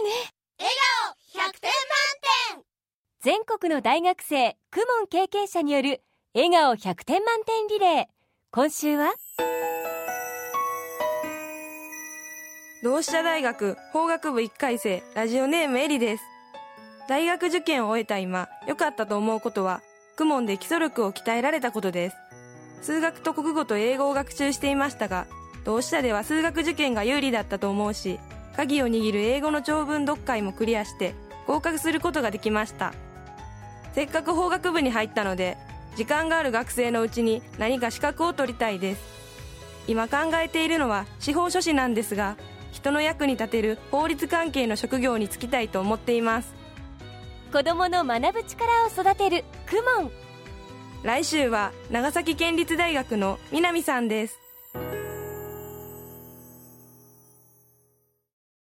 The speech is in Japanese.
ね。 笑顔100点満点。 全国の大学生公文経験者による笑顔100点満点リレー。今週は同志社大学法学部1回生、ラジオネームエリです。大学受験を終えた今、良かったと思うことは公文で基礎力を鍛えられたことです。数学と国語と英語を学習していましたが、同志社では数学受験が有利だったと思うし、鍵を握る英語の長文読解もクリアして合格することができました。せっかく法学部に入ったので、時間がある学生のうちに何か資格を取りたいです。今考えているのは司法書士なんですが、人の役に立てる法律関係の職業に就きたいと思っています。 子どもの学ぶ力を育てる公文。 来週は長崎県立大学の南さんです。